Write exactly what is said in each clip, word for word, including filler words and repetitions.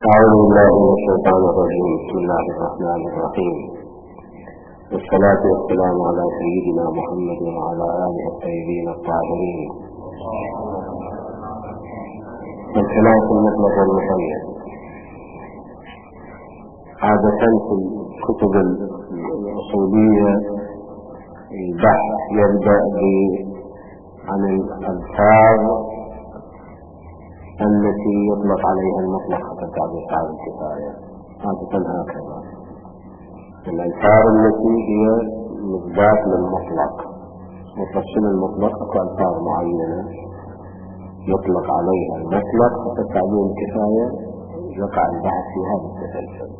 أعوذ بالله من الشيطان الرجيم. بسم الله الرحمن الرحيم، والصلاة والسلام على سيدنا محمد وعلى آله الطيبين الطاهرين. الخلاف المطلق والمقيد. عادة في الكتب الأصولية البحث يبدأ عن الألفاظ التي يطلق عليها المطلق حتى تعبير على الكفاية. عادة هكذا الألفاظ التي هي مضدات للمطلق. مطلق شنو المطلق؟ أكو ألفاظ معينة يطلق عليها المطلق حتى تعبير الكفاية، يقع البحث في هذا التسلسل.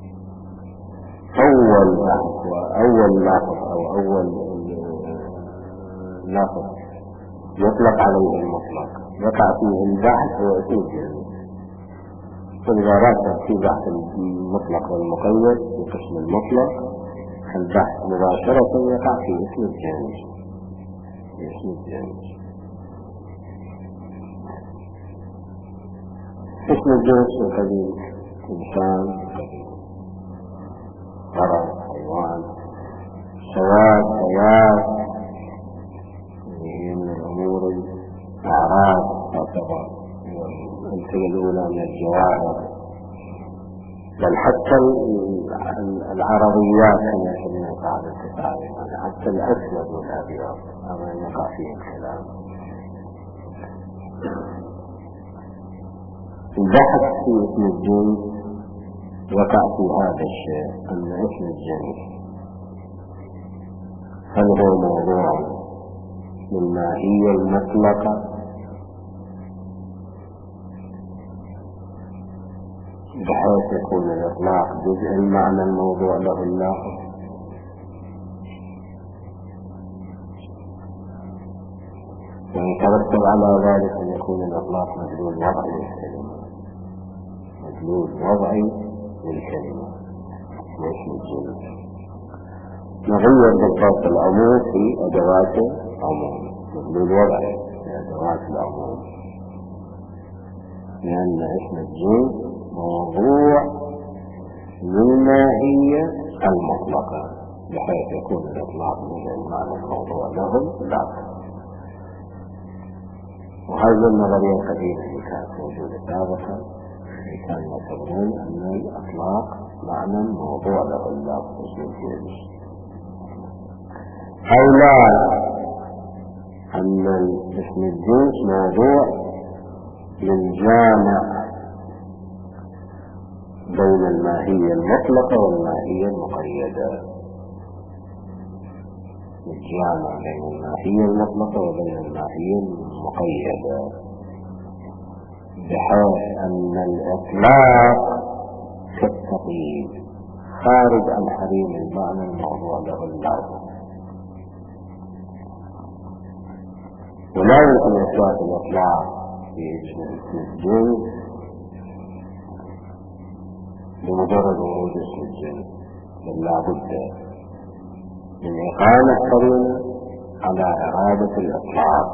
أول بحث وأول لافظ أو أول لافظ يطلق عليه المطلق يقع فيه البحث هو اسم الجنس. فإذا رأت في بحث المطلق والمقيد في قسم المطلق، البحث مباشرة يقع في اسم الجنس. في اسم الجنس اسم الجنس كذلك إنسان، فرد، حيوان، سواد، حياة، هي من الأمور الأعراض تعتبر الأمثلة الأولى من الجواهر، بل حتى العربيات كما يسمونها بعض الكتاب، يعني حتى الأسود والأبيض هذا يقع فيه الكلام. البحث في اسم الجنس يقع في هذا الشيء، أن اسم الجنس هل هو موضوع للماهية المطلقة بحيث يكون الإطلاق جزء المعنى الموضوع له اللافظ، ويترتب على ذلك أن يكون الإطلاق مدلول وضعي للكلمة، مدلول وضعي للكلمة واسم الجنس. نغير بالضبط العموم في أدوات عموم، مدلول وضعي في أدوات العموم، لأن اسم الجنس موضوع للماهية المطلقة بحيث يكون الإطلاق من المعنى الموضوع له اللافظ. وهذه النظرية القديمة اللي كانت موجودة سابقا، اللي كانوا يعتبرون أن الإطلاق معنى موضوع له اللافظ اسم الجنس، أو لا، أن اسم الجنس موضوع للجامع بين الماهية المطلقة والماهية المقيدة، الجامع بين الماهية المطلقة وبين الماهية المقيدة، بحيث أن الإطلاق كالتقييد خارج عن حريم المعنى الموضوع له اللازم، ولا يمكن إثبات الإطلاق في اسم الجنس بمجرد ورود اسم الجنس، بل لا بد من إقامة قرينة على إرادة الإطلاق.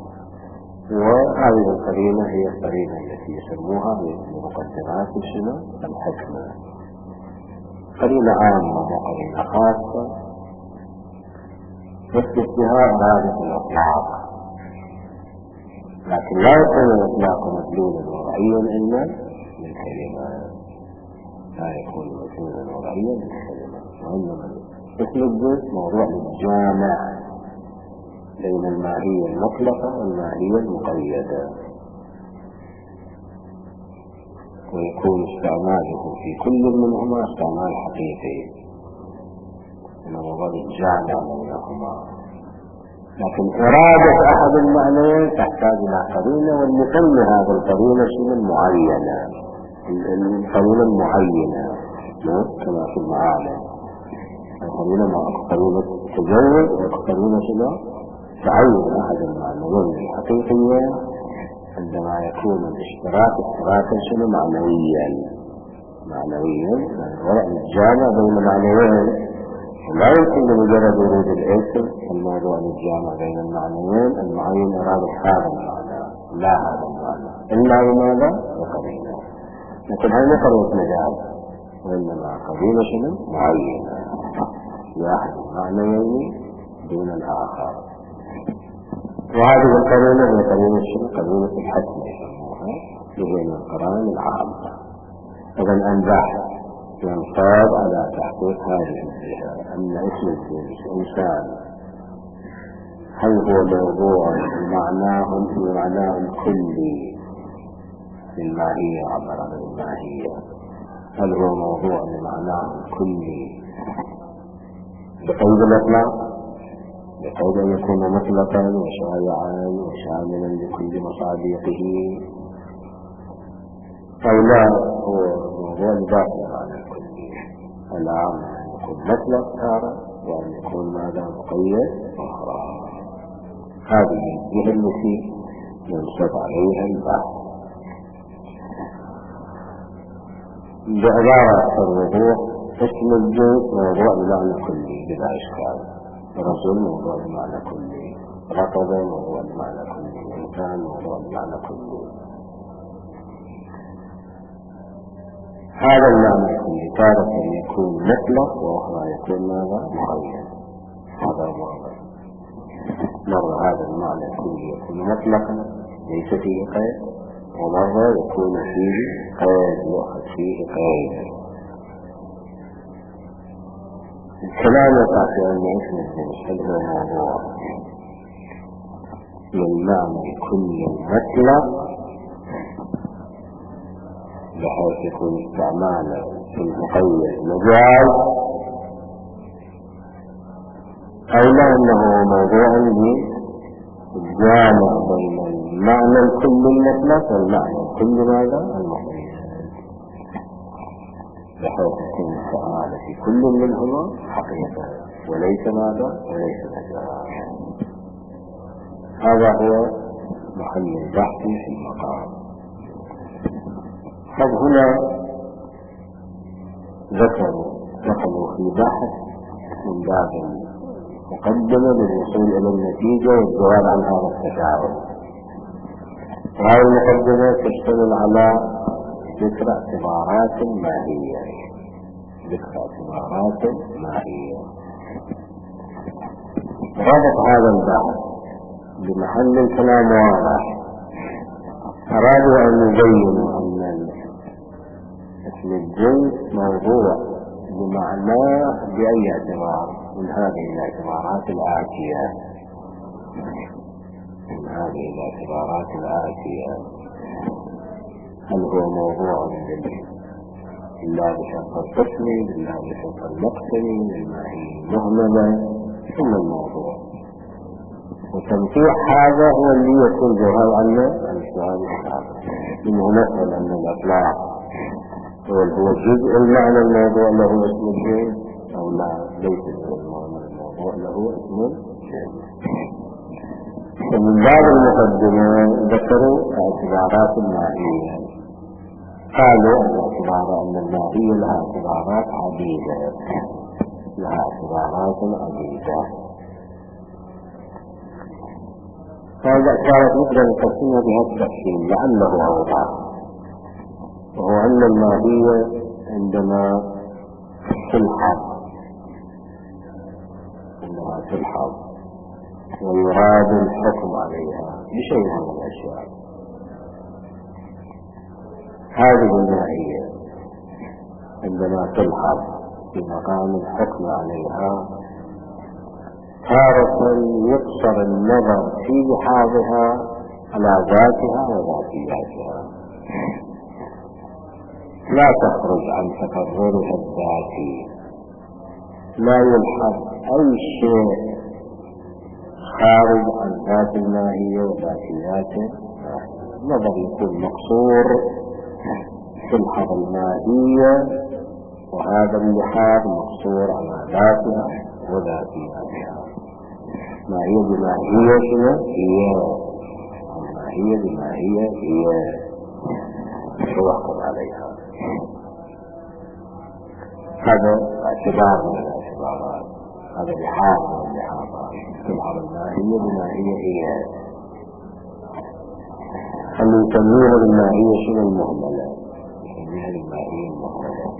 وهذه القرينة هي القرينة التي يسموها بمقدمات شنو؟ الحكمة. قرينة عامة وقرينة خاصة تثبت بها إرادة الإطلاق، لكن لا يكون الإطلاق مدلولا وضعيا إلا للكلمة، لا يكون مدلولا وضعيا للكلمة، وإنما اسم الجنس موضوع للجامع بين الماهية المطلقة والماهية المقيدة، ويكون استعماله في كل منهما استعمال حقيقي، إنما هو الجامع بينهما. لكن إرادة أحد المعنيين تحتاج إلى قرينة، والمسمى هذا القرينة شنو؟ المعينة، القرينة المعينة كما في المعالم، القرينة مع قرينة تجوز وقرينة شنو؟ تعين أحد المعنيين الحقيقيين عندما يكون الاشتراك اشتراكا شنو؟ معنويا، معنويا يعني وضع الجامع بين معنيين، لا يمكن بمجرد ورود الاسم الموضوع للجامع بين المعنيين المعين إرادة هذا المعنى لا هذا المعنى، إلا بماذا؟ بقرينة. لكن هذه قضية مجال، وإنما قضية شنو معينة واحد معنيين دون الآخر. وهذه القرينة هي قرينة شنو؟ قرينة الحتم يسموها، وهي من القرائن العامة. إذا أنجح ينصاب على تحقيق هذه الجهة أن اسم الجنس إنسان هل هو موضوع معناه بمعناه الكلي للماهية، عبر عن الماهية، هل هو موضوع بمعناه الكلي بقيد الإطلاق، بقيد أن يكون مطلقا وشائعا وشاملا لكل مصادقه، أو لا هو موضوع داخل عن الكلي العام أن يكون مطلق تارة وأن يكون ماذا مقيد أخرى. هذه الجهة التي ينصب عليها البحث بعبارة الوضوح. اسم الجنس موضوع بمعنى كلي بلا إشكال، رجل موضوع بمعنى كلي، رقبة موضوع بمعنى كلي، إنسان موضوع بمعنى كلي. هذا المعنى الكلي تارة يكون مطلق وأخرى يكون ماذا مقيد. هذا واضح. مرة هذا المعنى الكلي يكون مطلقا ليس فيه قيد، ومرة يكون فيه قيد يؤخذ فيه قيد. الكلام يقع في أن اسم الجنس هل هو موضوع للمعنى الكلي المطلق بحيث يكون استعماله في المقيد مجاز، أو لا أنه موضوع للجامع بين المعنى الكلي المطلق والمعنى الكلي ماذا المقيد، بحيث يكون استعماله في كل منهما حقيقة وليس ماذا وليس مجاز. هذا هو محل البحث في المقام. طب هنا ذكروا دخلوا في بحث من باب مقدمة للوصول إلى النتيجة والجواب عن هذا التساؤل. وهذه المقدمة تشتمل على ذكر اعتبارات ماهية، ذكر اعتبارات ماهية. رابط هذا البحث بمحل الكلام واضح. أرادوا أن يبينوا أن اسم الجنس موضوع بمعناه بأي اعتبار من هذه الاعتبارات الآتية من هذه الاعتبارات الآتية هل هو موضوع لله بشرط القسم، لله بشرط المقسم، للماهي المهملة، ثم الموضوع. وتنفيح هذا هو اللي يكون جواب عنه السؤال السابق، إنه مثلا أن الأطلاق هو جزء المعنى الموضوع له اسم الجنس أو لا ليس جزء المعنى الموضوع له اسم الجنس. ومن بعض المقدمة ذكروا اعتبارات الماهية، قالوا الاعتبار أن الماهية لها اعتبارات عديدة، لها اعتبارات عديدة. هذا كانت نقدر نقسمها بهذا التقسيم لعله أوضح، وهو أن الماهية عندما تلحظ عندما تلحظ ويراد الحكم عليها بشيء من الأشياء، هذه الماهية عندما تلحظ في مقام الحكم عليها تارة يقصر النظر في لحاظها على ذاتها وذاتياتها، لا تخرج عن تقررها الذاتي، لا يلحظ أي شيء خارج عن ذات الماهية وذاتياته، النظر يكون مقصور تلحظ الماهية وهذا اللحاظ مقصور على ذاتها وذاتياتها. ماهية بماهية شنو؟ هي ماهية بماهية هي توقف عليها. هذا اعتبار من الاعتبارات، هذا لحاظ من اللحاظات. تلحظ الماهية بماهية هي، اللي يسميها بالماهية شنو؟ المهملة، يسميها هذه الماهية المفردة.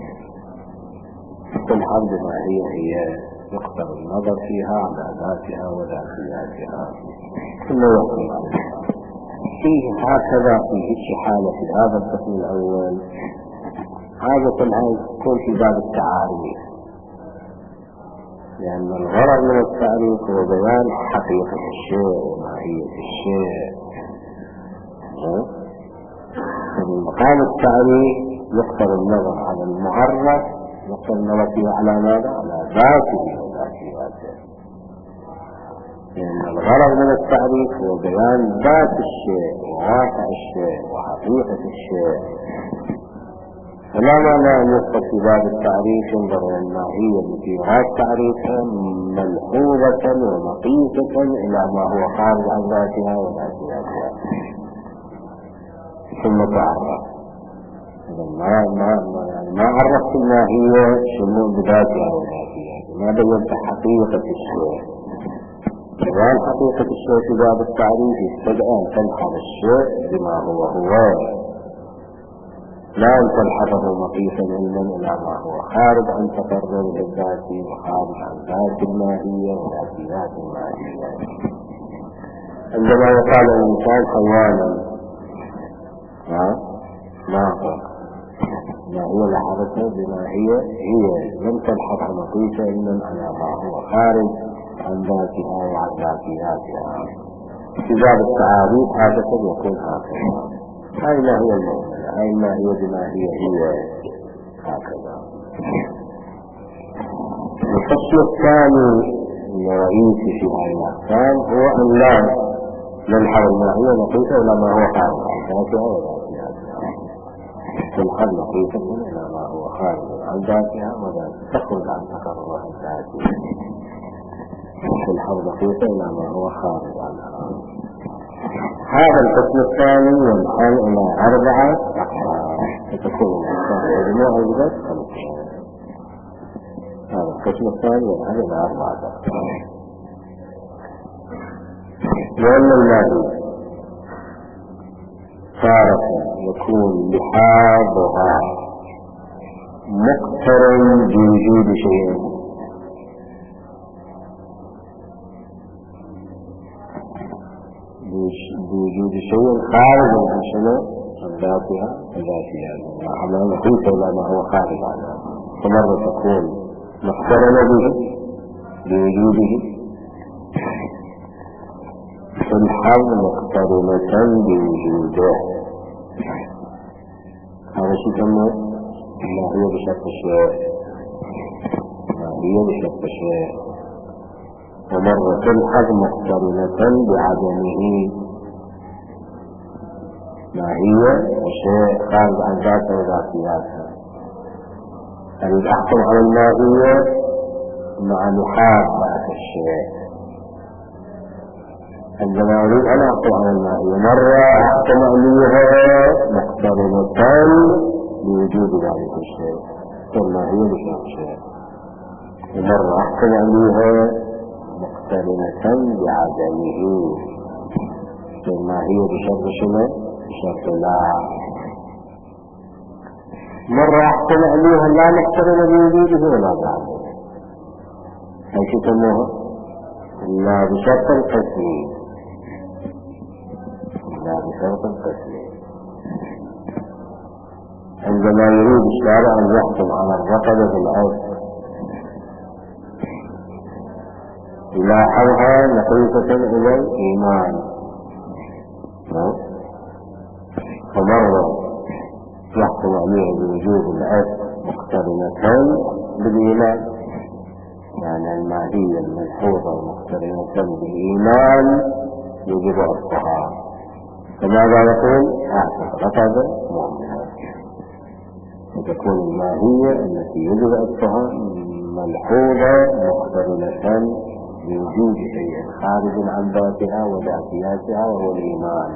تلحظ بماهية هي يقدر النظر فيها على ذاتها وذاتياتها ثم يحكم عليها. فيه هكذا في هيك حالة في هذا القسم الأول عادة هاي تكون في باب التعاريف، لأن الغرض من التعريف هو بيان حقيقة الشيء وماهية الشيء. في مقام التعريف يقدر النظر على المعرف، يقدر النظر فيه على ماذا؟ على ذاته وذاتياته، لأن الغرض من التعريف هو بيان ذات الشيء وواقع الشيء وحقيقة الشيء. فلا معنى أن يدخل في باب التعريف ينظر إلى الماهية التي يراد تعريفها ملحوظة ومقيسة إلى ما هو خارج عن ذاتها وذاتياتها ثم تعرف. ما ما ما يعني ما عرفت الماهية شمول بذاتها وذاتياتها، ما بينت حقيقة الشيء. بيان حقيقة الشيء في باب التعريف يستدعي أن تلحظ الشيء بما هو هو، لا أن تلحظه مقيسا علما إلى ما هو خارج عن تقرر الذات وخارج عن ذات الماهية وذاتيات الماهية. عندما يقال الإنسان حيوانا ناطق، ما هي لحظته بما هي هي لم تلحظ مقيسا علما إلى ما هو خارج عن ذاتها وعن ذاتياتها. في باب التعاريف هذا يكون هكذا. هاي ما هي المؤمنة، هاي ما هي بما هي هي هكذا. القسم الثاني الرئيسي في هذه الأحكام هو أن لا نلحظ الماهية مقيسة إلى ما هو خارج عن ذاتها وذاتياتها، تلحظ مقيسة إلى ما هو خارج عن ذاتها وذاتياتها، تخرج عن تقررها الذاتي، تلحظ مقيسة إلى ما هو خارج عنها. هذا القسم الثاني ينحل إلى أربعة أقسام فتكون الإنسان مجموعة الجبال خمسة. هذا القسم الثاني ينحل إلى أربعة أقسام. لأن الماهي تارة يكون لحاظها مقترن بوجود شيء، بوجود شيء خارج عن شنو؟ عن ذاتها وذاتها، على نقيس إلى ما هو خارج عنها. فمرة تكون مقترنة به بوجوده، في الحظ مقترنة بوجوده. هذا شيء كما ما هي بشرط الشيء، ما هي بشرط الشيء. ومرة تلحظ مقترنة بعدمه، ما هي الشيء خارج عن ذاته وذاتياتها. يعني أحكم على الماهية مع لحاظ ذات الشيء. عندما أريد أن أحكم على الماهية مرة أحكم عليها مقترنة بوجود ذلك الشيء، فالماهية بشرط الشيء. ومرة أحكم عليها مقترنة بعدمه، ثم هي بشرط شنو؟ بشرط لا. مرة أحكم عليها لا مقترنة بوجوده ولا بعدمه، هل يسموها؟ لا بشرط القسم، لا بشرط القسم. عندما يريد الشارع أن يحكم على الرقبة بالعرض يلاحظها نقيصة إلى الإيمان، فمرة يحكم عليه بوجود العتق مقترنة بالإيمان، يعني الماهية الملحوظة مقترنة بالإيمان يجب عتقها. فماذا يقول؟ أعتق رقبة مؤمنة، فتكون الماهية التي يجب عتقها ملحوظة مقترنة بوجود شيء خارج عن ذاتها وذاتياتها وهو الإيمان.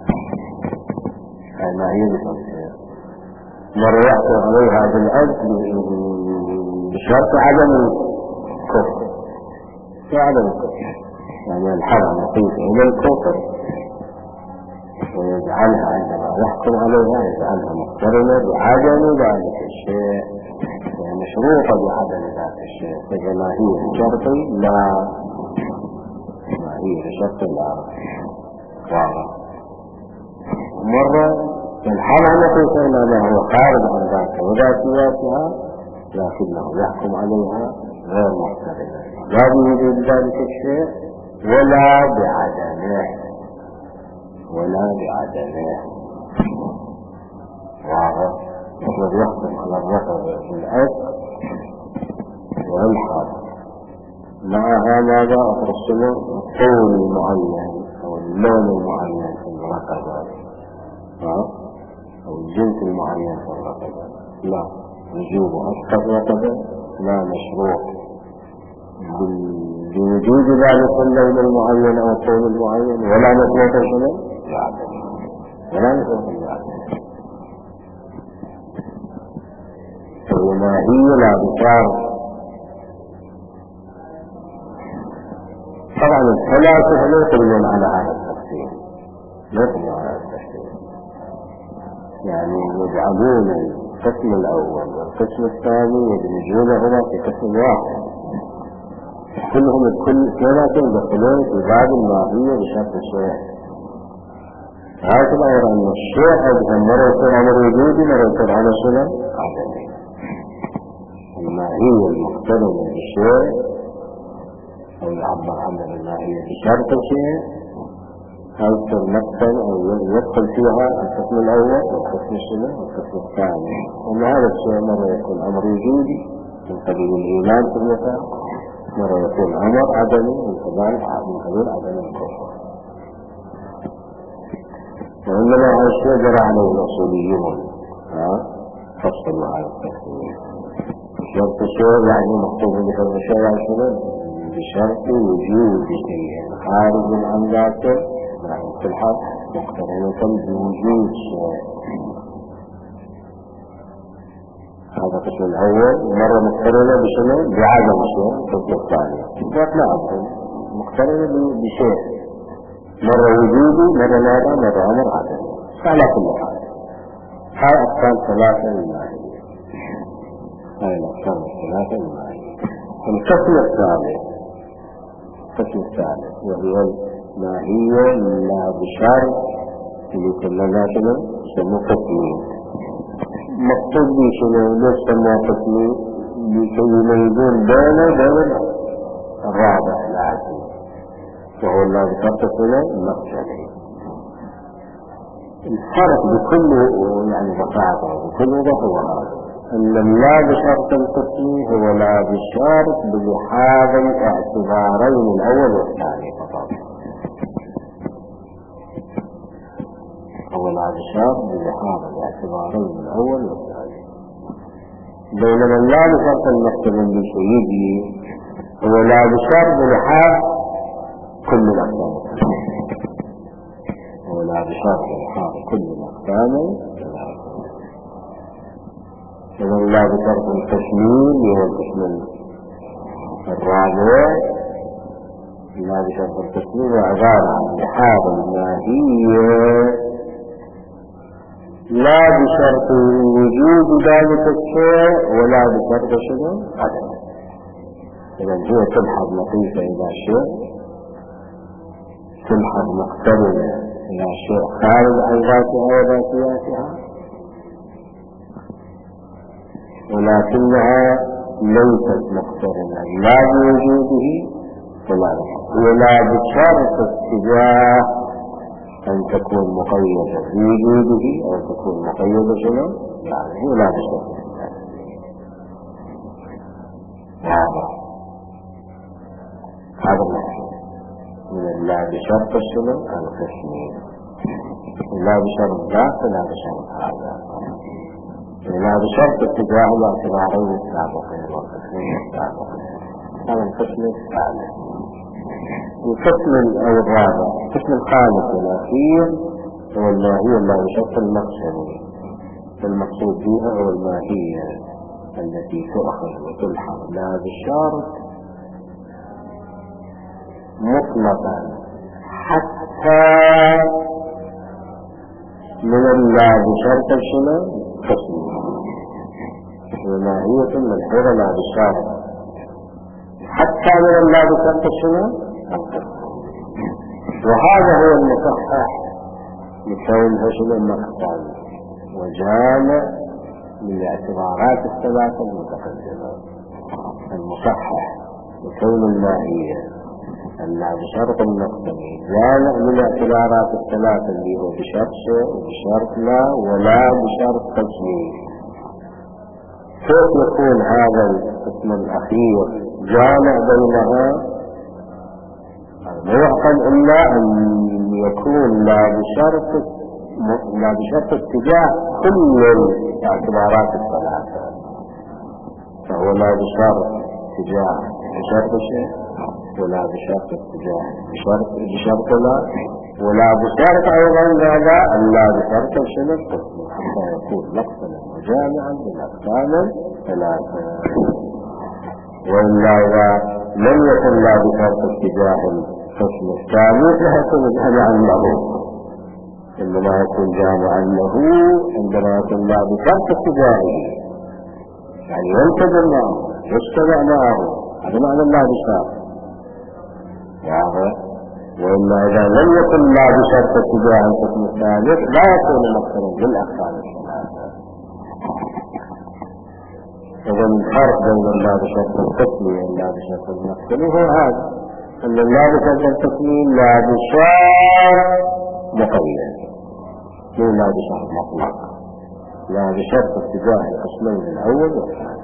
هذه ما هي بشرط. مرة يحصل عليها بالعدل بشرط عدم الكفر، في عدم الكفر، يعني الحرم نقيس إلى الكفر، ويجعلها عندما يحكم عليها يجعلها مقترنة بعدم ذلك الشيء، مشروطة بعدم ذلك الشيء، فما هي بشرط لا، ما هي بشرط لا واضح. مرة في الحالة التي كان هو خارج عن ذاتها وذاتياتها لكنه يحكم عليها غير مقترنة لا بوجود ذلك الشيء ولا بعدمه ولا بعدمه واضح. مثل يحكم على الرفض بالعتق والحرب معها ماذا أترسله الطول المعين أو اللون المعين في الرقبة أو الجنس المعين في الرقبة، لا وجوب أسقط الرقبة لا مشروع بوجود ذلك اللون المعين أو الطول المعين ولا مشروع شنو ولا مشروع العدم. فما هي لا بشار. طبعا الثلاثة لا يقولون على هذا التفسير، لا يقولون على هذا التفسير، يعني يجعلون القسم الأول والقسم الثاني يدمجونهما في قسم واحد، كلهم الكل كلهم يدخلون في باب الماهية بشرط الشيء. هذا الأمر أن الشيء أيضا مرة يكون عمر وجودي مرة يكون عمر شنو؟ عدمي. الماهية المقترنة بالشيء أو يعبر عنها بالماهية بشرط الشيء أو تمثل أو يدخل فيها القسم الأول والقسم الشنو والقسم الثاني. وأن هذا الشيء مرة يكون أمر وجودي من قبيل الإيمان في المثال، مرة يكون أمر عدمي من قبيل عدم الكفر. وإنما هذا الشيء جرى عليه الأصوليون فصلوا على التفسير. شرط الشيء يعني مكتوب بشرط الشيء يعني شنو؟ بشرط وجود شيء خارج عن ذاته يعني في الحق مقترنة بوجود شيء. هذا القسم الأول مرة مقترنة بشنو؟ بعدم شيء. القسم الثاني لا مقترنة بشيء مرة وجودي مرة ماذا مرة أمر عدم. على كل حال هاي أقسام ثلاثة الماهية، هاي الأقسام الثلاثة الماهية. القسم الثالث القسم الثالث وهي الماهية لا بشرط اللي كلنا شنو يسموه قسمين. مقصود بي شنو ليش سموه قسمين؟ لكي يميزون بينه وبين الرابع العادي وهو لا بشرط شنو المقصدين. الفرق بكل يعني بساطة بكل وضوح هو هذا أن لا بشرط القسم هو لا بشرط بلحاظ الاعتبارين الأول والثاني فقط. هو لا بشرط بلحاظ الاعتبارين الأول والثاني، بينما لا بشرط المقترن بشيء هو لا بشرط بلحاظ كل الأقسام، هو لا بشرط بلحاظ كل الأقسام. إذا لا بشرط التشميل هو القسم الرابع. لا بشرط التشميل عبارة عن لحاظ الماهية لا بشرط وجود ذلك الشيء ولا بشرط شنو عدم. إذا هي تلحظ لطيفة إلى شيء، تلحظ مقترنة إلى شيء خارج عن ذاتها وذاتياتها، ولكنها ليست مقترنة لا بوجوده ولا بشرط، ولا بشرط اتجاه أن تكون مقيدة بوجوده أو تكون مقيدة شنو يعني ولا بشرط. هذا هذا المقصود من لا بشرط شنو القسمين، لا بشرط ذات ولا بشرط هذا، لا بشرط اتجاه الاعتبارين السابقين والقسمين السابقين. هذا القسم الثالث. القسم الرابع القسم الخامس والأخير هو الماهية لا بشرط المقصد. المقصود بها هو الماهية التي تؤخذ وتلحق لا بشرط مطلقا حتى من الله بشرط شنو قسم وماهية من غير الله بشرط حتى من الله بشرط شنو القسم. وهذا هو المصحح لكونها شنو مقطع وجامع من الاعتبارات الثلاثة المتقدمة. المصحح لكون الماهية أنها بشرط المقتضي جامع من الاعتبارات الثلاثة اللي هو بشرط شيء وبشرط لا ولا بشرط تجميل. كيف يكون هذا القسم الأخير جامع بينها؟ لا يعقل إلا أن يكون لا بشرط لا بشرط اتجاه كل الاعتبارات الثلاثة، فهو لا بشرط اتجاه بشرط شيء ولا بشرط اتجاه بشرط بشرط لا ولا بشرط أيضا لا ألا بشرط شنو القسم حتى يكون مقتلا وجامعا بالأقسام الثلاثة. وإلا إذا لم يكن لا بشرط اتجاه القسم الثاني فيكون جامعا له، إنما يكون جامعا له عندما يكون لا بشرط اتجاهه، يعني ينتظر معه يشتبع معه، هذا معنى الله بشرط. وإلا إذا لم يكن لا بشرط اتجاه القسم الثالث لا يكون مقتلا بالأقسام الثلاثة. إذا الفرق بين الله بشرط القسم والله بشرط المقتل هو هذا، أن الله بشرط القسم لا بشرط مقيد، مو لا بشرط مطلق، لا بشرط اتجاه القسمين الأول والثاني،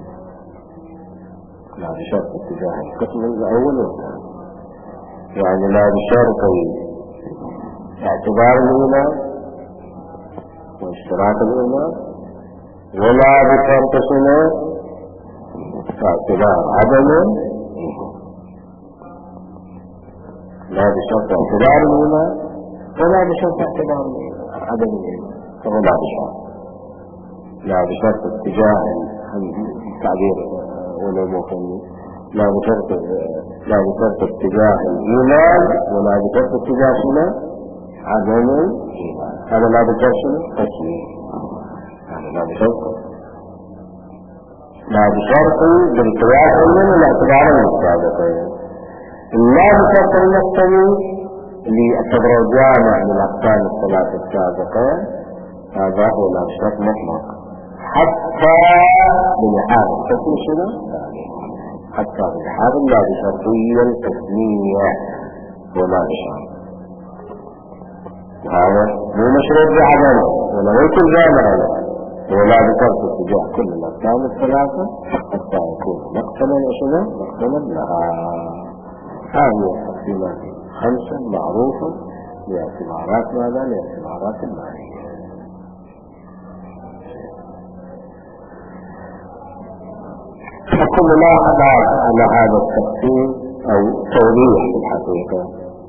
لا بشرط اتجاه القسم الأول والثاني، يعني لا بشرط اعتبار الإيمان واشتراك الإيمان ولا بشرط سنة اعتبار عدم، لا بشرط اعتبار الإيمان ولا بشرط اعتبار عدم الإيمان، فهو لا بشرط لا بشرط اتجاه التعبير ولا المفهوم، لا بشرط لا بشرط اتجاه الإيمان ولا بشرط اتجاه شنو عدم الإيمان، هذا لا بشرط شنو تسليم، هذا لا بشرط لا بشرط بالقياس من الاعتبار السابقين. لا بشرط المقتضي اللي يعتبر جامع من الأقسام الثلاثة السابقة، هذا هو لا بشرط مطلق حتى بلحاظ القسم شنو حتى بلحاظ لا بشرطية القسمية ولا بشرط، وهذا مو مشروط بعدم ولا يكون جامعا ولا بشرط اتجاه كل الأقسام الثلاثة حتى يكون مقتلا وشنو مقتلا لها. هذه التقسيمات خمسة معروفة لاعتبارات ماذا؟ لاعتبارات الماهية. حكم ملاحظات على هذا التقسيم أو توضيح في الحقيقة.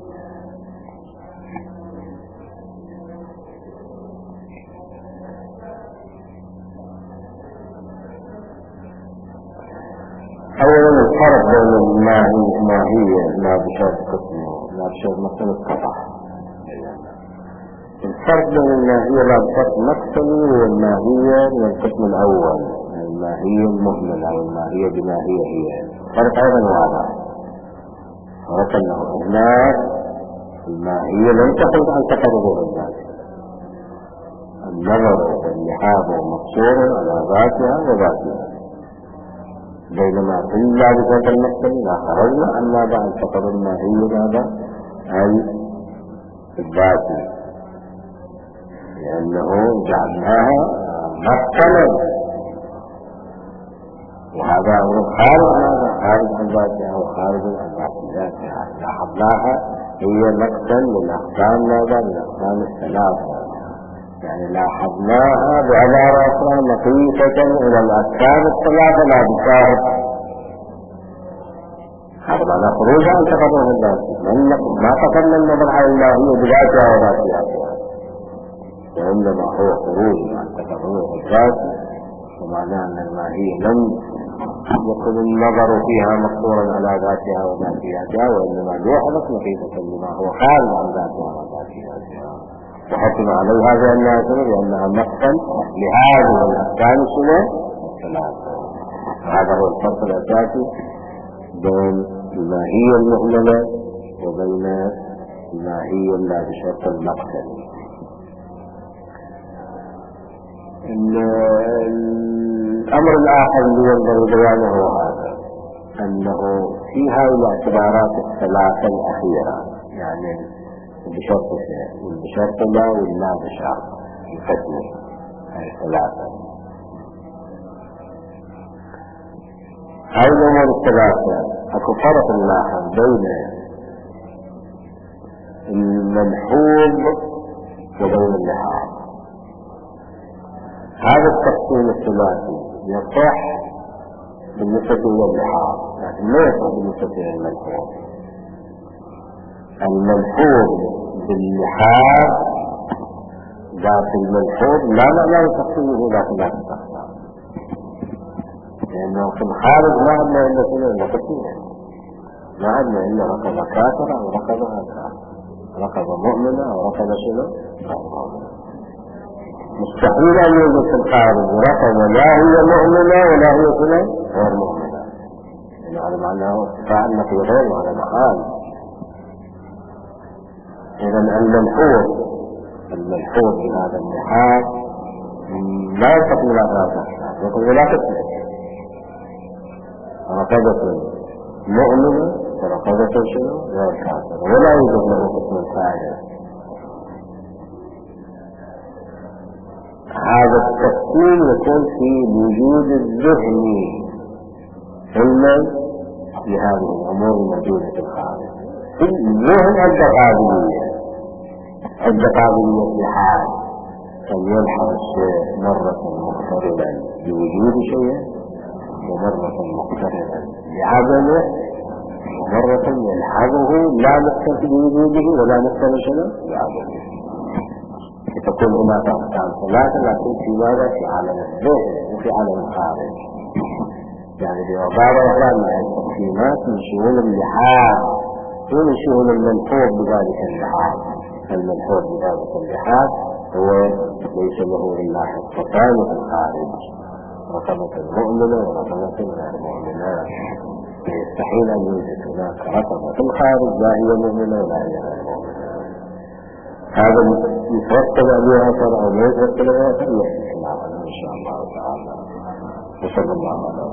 أولا الفرق بين الماهية ما بشرط قسمه ما بشرط مثل القطع. الفرق بين الماهية لا بشرط مقتلي والماهية من القسم الأول، الماهية المهملة أو الماهية بماهية هي فرق أيضا واضح. فرق أنه هناك الماهية لم تخرج عن تقرب الذات، النظر واللحاظ مقصور على ذاتها وذاتها، بينما إلا بشرط المقتل لا خرجنا أما بعد تقرب الماهية هذا أي الذاتي، لأنه جعلناها مقتلا وهذا أمر خارج هذا خارج عن ذاتها وخارج عن ذاتها. لاحظناها هي مقتل للأقسام ماذا من الأقسام الثلاثة، يعني لاحظناها بعبارة أخرى نقيسة إلى الأقسام الثلاثة لا بشرط، هذا معنى خروج عن تقرب الذاتي، ما قصدنا النظر على الماهية بذاتها وذاتها، وإنما هو خروج عن تقرب الذاتي، ومعناه أن الماهية لم يكن النظر فيها مقصورا على ذاتها وذاتها، وإنما لوحظت نقيسة لما هو خارج عن ذاتها وذاتها. وحكم عليها بأنها سنة لأنها مقتل لهذه الأحكام السنة الثلاثة. هذا هو الفرق الأساسي بين الماهية المهملة وبين الماهية لا بشرط المقتل. الأمر الآخر اللي ينظر بيانه هو هذا، أنه في هذه الاعتبارات الثلاثة الأخيرة، يعني بشرط بشرط لا ولا بشرط الفتنة، هذه الثلاثة، هذه الأمور الثلاثة أكو فرق لاحظ بين الملحوظ وبين اللحاظ. هذا التقسيم الثلاثي يصح بالنسبة إلى اللحاظ، لكن لا يصح بالنسبة إلى الملحوظ. الملحوظ باللحاظ ذات الملحوظ لا لا لا تقسيمه ذات ذات الأقسام، لأنه في الخارج ما عندنا إلا سنة إلا قسمين، ما عندنا إلا رقبة كافرة أو رقبة كافرة، رقبة مؤمنة أو رقبة شنو؟ مستحيل أن يوجد في الخارج رقبة لا هي مؤمنة ولا هي سنة غير مؤمنة، يعني هذا معناه فعلنا في غير وهذا محال. إذا الملحوظ الملحوظ بهذا اللحاظ لا يستقبل هذا يقول لا تسلك رقبة مؤمنة ورقبة شنو غير كافرة، ولا يوجد له قسم الفاعل. هذا التقسيم يكون في الوجود الذهني علما بهذه الأمور الموجودة في الخارج. في الذهن عند قابلية عند قابلية لحال أن يلحظ الشيء مرة مقترنا بوجود شيء ومرة مقترنا بعدمه ومرة يلحظه لا مقترن بوجوده ولا مقترن شنو بعدمه. تكون هناك أحكام ثلاثة لكن في ماذا؟ في عالم الذهن وفي عالم الخارج. يعني بعبارة أخرى مع التقسيمات من شؤون اللحاظ ومن شؤون الملحوظ بذلك اللحاظ. الملحوظ بذلك اللحاظ هو ليس له إلا حصتان في الخارج، رقبة المؤمنة ورقبة غير مؤمنة. يستحيل أن يوجد هناك رقبة في الخارج لا هي مؤمنة ولا هي غير مؤمنة. هذا يتوكل عليه أثر أو لا يتوكل عليه أثر يحدث الله إن شاء الله تعالى. وصلى الله على